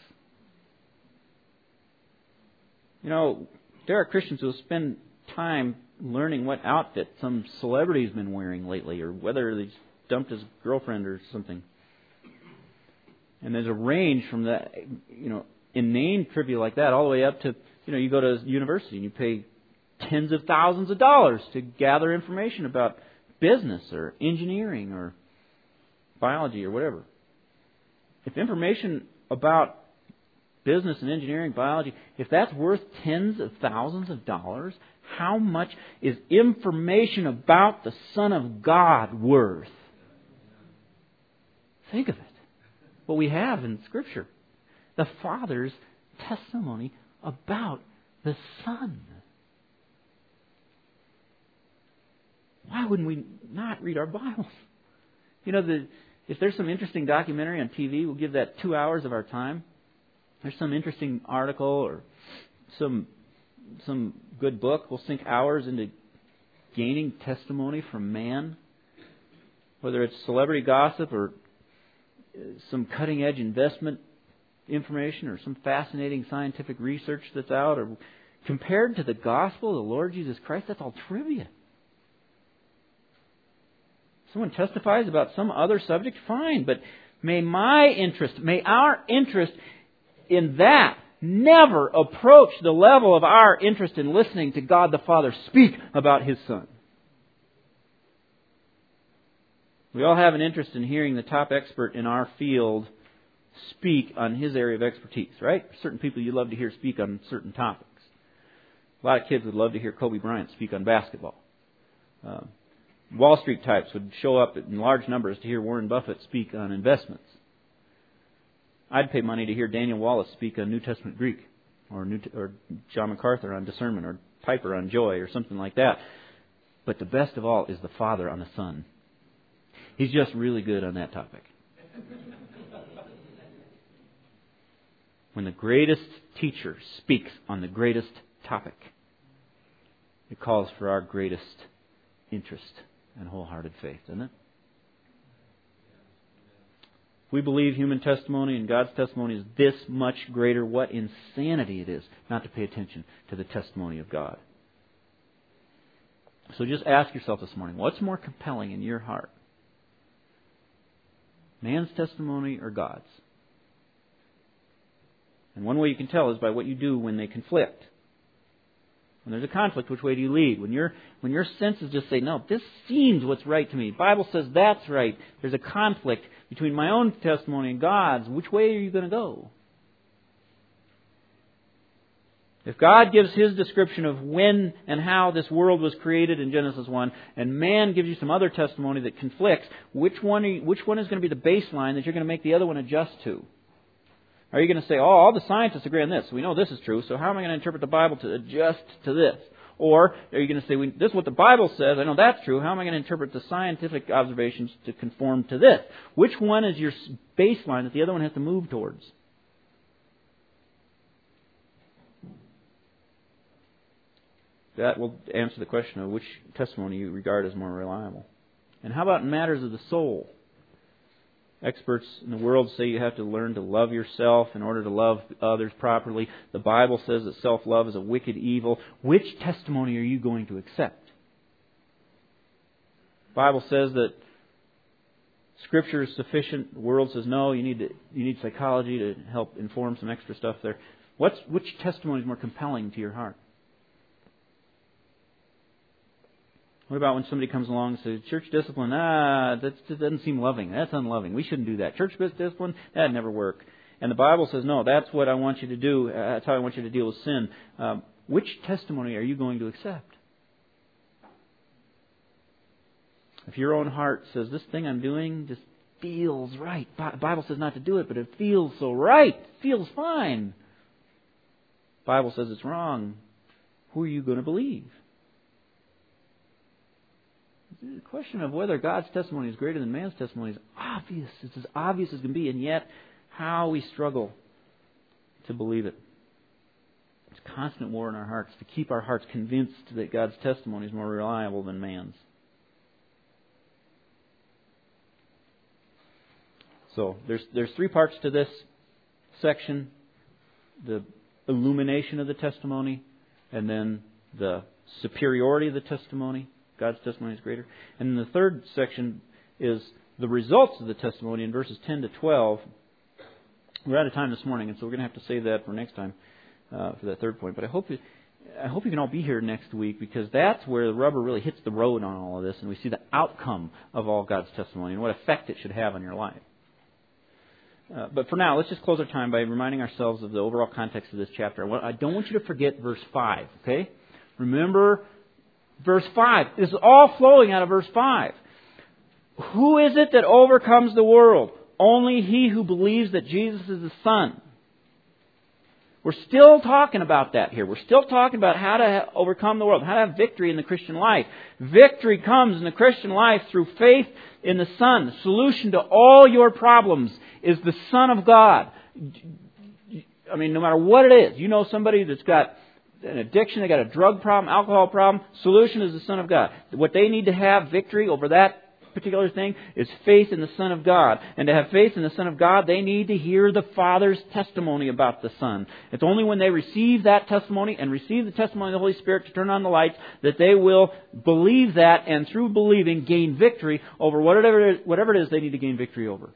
You know, there are Christians who will spend time learning what outfit some celebrity's been wearing lately, or whether he's dumped his girlfriend or something. And there's a range from that, inane trivia like that, all the way up to, you go to university and you pay tens of thousands of dollars to gather information about business or engineering or biology or whatever. If information about business and engineering, biology, if that's worth tens of thousands of dollars, how much is information about the Son of God worth? Think of it. What we have in Scripture. The Father's testimony about the Son. Why wouldn't we not read our Bibles? If there's some interesting documentary on TV, we'll give that 2 hours of our time. There's some interesting article or some good book, we'll sink hours into gaining testimony from man. Whether it's celebrity gossip or some cutting-edge investment information or some fascinating scientific research that's out, or compared to the gospel of the Lord Jesus Christ, that's all trivia. Someone testifies about some other subject, fine, but may our interest in that never approach the level of our interest in listening to God the Father speak about His Son. We all have an interest in hearing the top expert in our field speak on his area of expertise, right? Certain people you love to hear speak on certain topics. A lot of kids would love to hear Kobe Bryant speak on basketball. Wall Street types would show up in large numbers to hear Warren Buffett speak on investments. I'd pay money to hear Daniel Wallace speak on New Testament Greek, or John MacArthur on discernment, or Piper on joy, or something like that. But the best of all is the Father on the Son. He's just really good on that topic. When the greatest teacher speaks on the greatest topic, it calls for our greatest interest and wholehearted faith, doesn't it? If we believe human testimony and God's testimony is this much greater, what insanity it is not to pay attention to the testimony of God. So just ask yourself this morning, what's more compelling in your heart? Man's testimony or God's? And one way you can tell is by what you do when they conflict. When there's a conflict, which way do you lead? When your senses just say, no, this seems what's right to me. The Bible says that's right. There's a conflict between my own testimony and God's. Which way are you going to go? If God gives His description of when and how this world was created in Genesis 1, and man gives you some other testimony that conflicts, which one is going to be the baseline that you're going to make the other one adjust to? Are you going to say, all the scientists agree on this, so we know this is true, so how am I going to interpret the Bible to adjust to this? Or are you going to say, this is what the Bible says, I know that's true, how am I going to interpret the scientific observations to conform to this? Which one is your baseline that the other one has to move towards? That will answer the question of which testimony you regard as more reliable. And how about in matters of the soul? Experts in the world say you have to learn to love yourself in order to love others properly. The Bible says that self-love is a wicked evil. Which testimony are you going to accept? The Bible says that Scripture is sufficient. The world says no. You need psychology to help inform some extra stuff there. Which testimony is more compelling to your heart? What about when somebody comes along and says, church discipline, that doesn't seem loving. That's unloving. We shouldn't do that. Church discipline, that'd never work. And the Bible says, no, that's what I want you to do. That's how I want you to deal with sin. Which testimony are you going to accept? If your own heart says, this thing I'm doing just feels right. The Bible says not to do it, but it feels so right. It feels fine. The Bible says it's wrong. Who are you going to believe? The question of whether God's testimony is greater than man's testimony is obvious. It's as obvious as can be, and yet how we struggle to believe it. It's a constant war in our hearts to keep our hearts convinced that God's testimony is more reliable than man's. So there's three parts to this section: the illumination of the testimony, and then the superiority of the testimony. God's testimony is greater. And then the third section is the results of the testimony in verses 10 to 12. We're out of time this morning, and so we're going to have to save that for next time for that third point. But I hope you can all be here next week, because that's where the rubber really hits the road on all of this, and we see the outcome of all God's testimony and what effect it should have on your life. But for now, let's just close our time by reminding ourselves of the overall context of this chapter. I don't want you to forget verse 5, okay? Remember verse 5. This is all flowing out of verse 5. Who is it that overcomes the world? Only he who believes that Jesus is the Son. We're still talking about that here. We're still talking about how to overcome the world, how to have victory in the Christian life. Victory comes in the Christian life through faith in the Son. The solution to all your problems is the Son of God. I mean, no matter what it is, you know somebody that's got an addiction, they got a drug problem, alcohol problem, solution is the Son of God. What they need to have victory over that particular thing is faith in the Son of God. And to have faith in the Son of God, they need to hear the Father's testimony about the Son. It's only when they receive that testimony and receive the testimony of the Holy Spirit to turn on the lights that they will believe that, and through believing gain victory over whatever it is they need to gain victory over.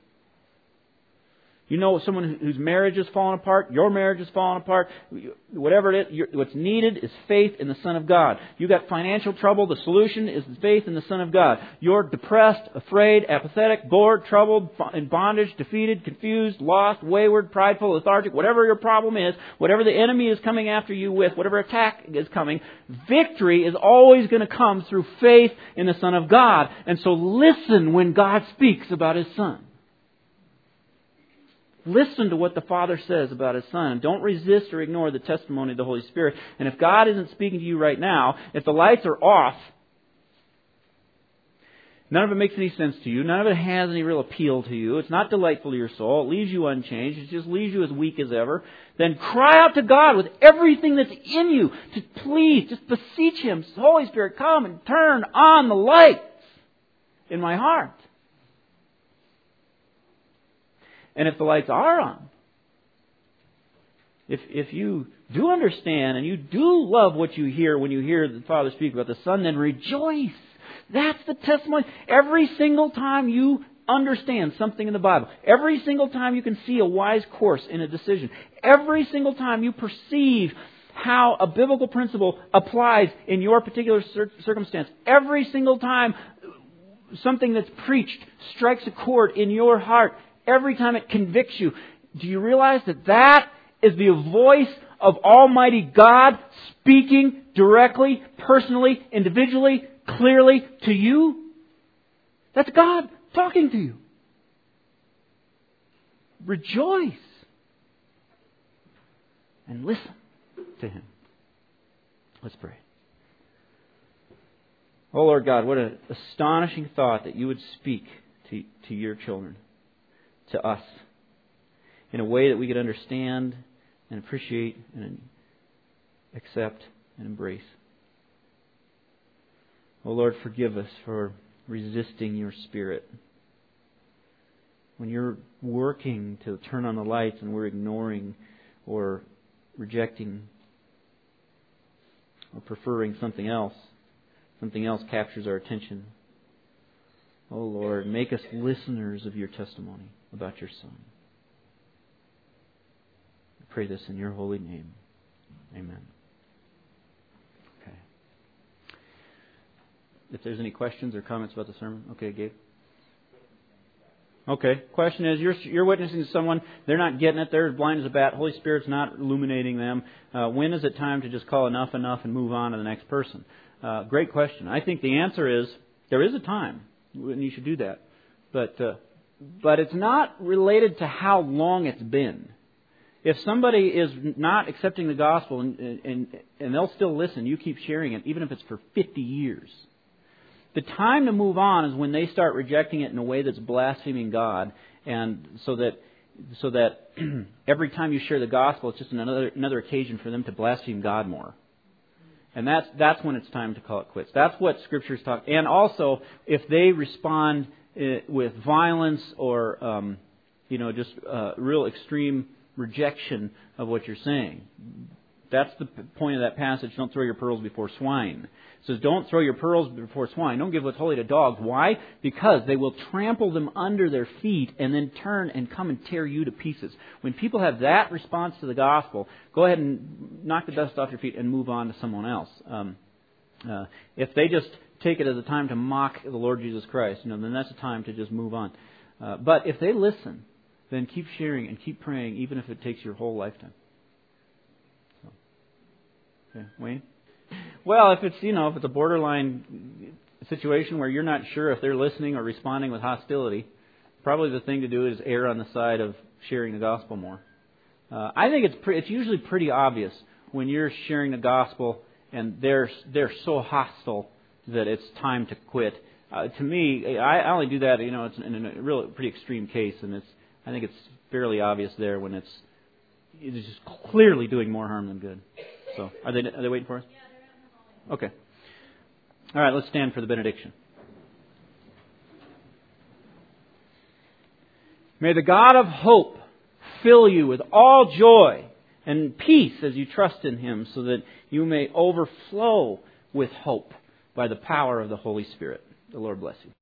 You know someone whose marriage is falling apart, your marriage is falling apart, whatever it is, what's needed is faith in the Son of God. You got financial trouble, the solution is faith in the Son of God. You're depressed, afraid, apathetic, bored, troubled, in bondage, defeated, confused, lost, wayward, prideful, lethargic, whatever your problem is, whatever the enemy is coming after you with, whatever attack is coming, victory is always going to come through faith in the Son of God. And so listen when God speaks about His Son. Listen to what the Father says about His Son. Don't resist or ignore the testimony of the Holy Spirit. And if God isn't speaking to you right now, if the lights are off, none of it makes any sense to you, none of it has any real appeal to you, it's not delightful to your soul, it leaves you unchanged, it just leaves you as weak as ever, then cry out to God with everything that's in you to please, just beseech Him, Holy Spirit, come and turn on the lights in my heart. And if the lights are on, if you do understand and you do love what you hear when you hear the Father speak about the Son, then rejoice. That's the testimony. Every single time you understand something in the Bible, every single time you can see a wise course in a decision, every single time you perceive how a biblical principle applies in your particular circumstance, every single time something that's preached strikes a chord in your heart, every time it convicts you, do you realize that is the voice of Almighty God speaking directly, personally, individually, clearly to you? That's God talking to you. Rejoice and listen to Him. Let's pray. Oh Lord God, what an astonishing thought that you would speak to your children, to us, in a way that we could understand and appreciate and accept and embrace. Oh Lord, forgive us for resisting your Spirit. when you're working to turn on the lights and we're ignoring or rejecting or preferring something else captures our attention. Oh Lord, make us listeners of your testimony about your Son. I pray this in your holy name. Amen. Okay. If there's any questions or comments about the sermon. Okay, Gabe. Okay. Question is, you're witnessing to someone, they're not getting it, they're as blind as a bat, Holy Spirit's not illuminating them. When is it time to just call enough and move on to the next person? Great question. I think the answer is, there is a time when you should do that. But it's not related to how long it's been. If somebody is not accepting the gospel and they'll still listen, you keep sharing it, even if it's for 50 years. The time to move on is when they start rejecting it in a way that's blaspheming God, and so that every time you share the gospel, it's just another occasion for them to blaspheme God more. And that's when it's time to call it quits. That's what Scripture's talk. And also, if they respond with violence or just real extreme rejection of what you're saying. That's the point of that passage. Don't throw your pearls before swine. It says, don't throw your pearls before swine. Don't give what's holy to dogs. Why? Because they will trample them under their feet and then turn and come and tear you to pieces. When people have that response to the gospel, go ahead and knock the dust off your feet and move on to someone else. If they just take it as a time to mock the Lord Jesus Christ, then that's a time to just move on. But if they listen, then keep sharing and keep praying, even if it takes your whole lifetime. Okay, Wayne? Well, if it's a borderline situation where you're not sure if they're listening or responding with hostility, probably the thing to do is err on the side of sharing the gospel more. I think it's usually pretty obvious when you're sharing the gospel and they're so hostile that it's time to quit. To me, I only do that. It's in a real pretty extreme case, and I think it's fairly obvious there when it's just clearly doing more harm than good. So, are they waiting for us? Okay. All right, let's stand for the benediction. May the God of hope fill you with all joy and peace as you trust in Him, so that you may overflow with hope by the power of the Holy Spirit. The Lord bless you.